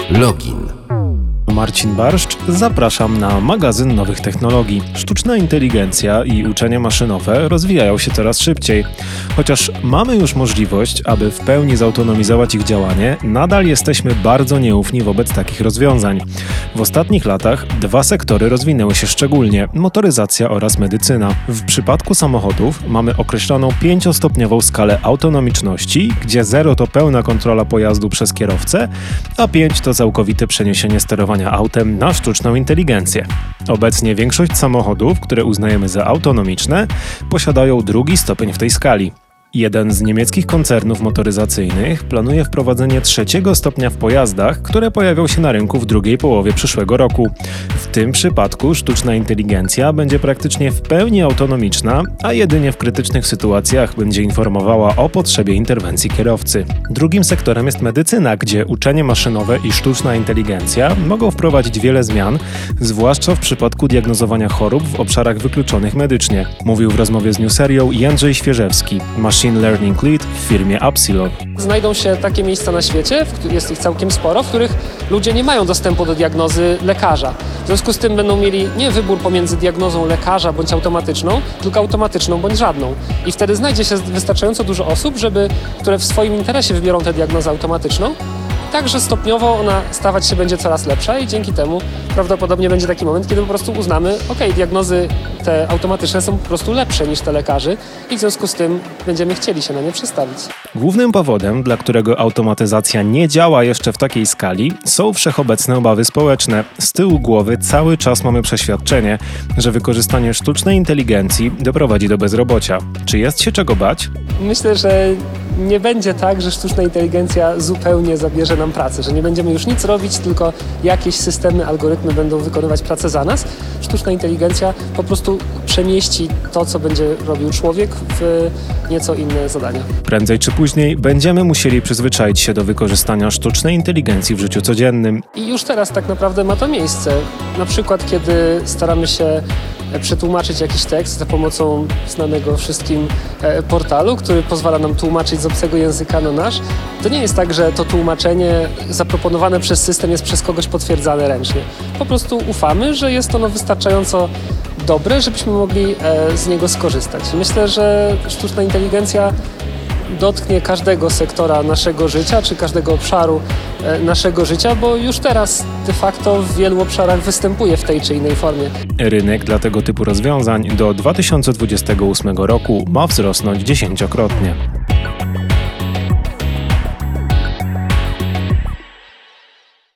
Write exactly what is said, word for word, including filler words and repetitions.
Login. Marcin Barszcz, zapraszam na magazyn nowych technologii. Sztuczna inteligencja i uczenie maszynowe rozwijają się coraz szybciej. Chociaż mamy już możliwość, aby w pełni zautonomizować ich działanie, nadal jesteśmy bardzo nieufni wobec takich rozwiązań. W ostatnich latach dwa sektory rozwinęły się szczególnie: motoryzacja oraz medycyna. W przypadku samochodów mamy określoną pięciostopniową skalę autonomiczności, gdzie zero to pełna kontrola pojazdu przez kierowcę, a pięć to całkowite przeniesienie sterowania autem na sztuczną inteligencję. Obecnie większość samochodów, które uznajemy za autonomiczne, posiadają drugi stopień w tej skali. Jeden z niemieckich koncernów motoryzacyjnych planuje wprowadzenie trzeciego stopnia w pojazdach, które pojawią się na rynku w drugiej połowie przyszłego roku. W tym przypadku sztuczna inteligencja będzie praktycznie w pełni autonomiczna, a jedynie w krytycznych sytuacjach będzie informowała o potrzebie interwencji kierowcy. Drugim sektorem jest medycyna, gdzie uczenie maszynowe i sztuczna inteligencja mogą wprowadzić wiele zmian, zwłaszcza w przypadku diagnozowania chorób w obszarach wykluczonych medycznie, mówił w rozmowie z Newserią Jędrzej Świeżewski, Machine Learning Lead w firmie Upsilon. Znajdą się takie miejsca na świecie, jest ich całkiem sporo, w których ludzie nie mają dostępu do diagnozy lekarza. W związku z tym będą mieli nie wybór pomiędzy diagnozą lekarza bądź automatyczną, tylko automatyczną bądź żadną. I wtedy znajdzie się wystarczająco dużo osób, żeby, które w swoim interesie wybiorą tę diagnozę automatyczną. Także stopniowo ona stawać się będzie coraz lepsza i dzięki temu prawdopodobnie będzie taki moment, kiedy po prostu uznamy, ok, diagnozy te automatyczne są po prostu lepsze niż te lekarzy i w związku z tym będziemy chcieli się na nie przestawić. Głównym powodem, dla którego automatyzacja nie działa jeszcze w takiej skali, są wszechobecne obawy społeczne. Z tyłu głowy cały czas mamy przeświadczenie, że wykorzystanie sztucznej inteligencji doprowadzi do bezrobocia. Czy jest się czego bać? Myślę, że nie będzie tak, że sztuczna inteligencja zupełnie zabierze nam pracę, że nie będziemy już nic robić, tylko jakieś systemy, algorytmy będą wykonywać pracę za nas. Sztuczna inteligencja po prostu przemieści to, co będzie robił człowiek, w nieco inne zadania. Prędzej czy później będziemy musieli przyzwyczaić się do wykorzystania sztucznej inteligencji w życiu codziennym. I już teraz tak naprawdę ma to miejsce. Na przykład, kiedy staramy się przetłumaczyć jakiś tekst za pomocą znanego wszystkim portalu, który pozwala nam tłumaczyć z obcego języka na nasz, to nie jest tak, że to tłumaczenie zaproponowane przez system jest przez kogoś potwierdzane ręcznie. Po prostu ufamy, że jest ono wystarczająco dobre, żebyśmy mogli z niego skorzystać. Myślę, że sztuczna inteligencja dotknie każdego sektora naszego życia, czy każdego obszaru naszego życia, bo już teraz de facto w wielu obszarach występuje w tej czy innej formie. Rynek dla tego typu rozwiązań do dwa tysiące dwudziestego ósmego roku ma wzrosnąć dziesięciokrotnie.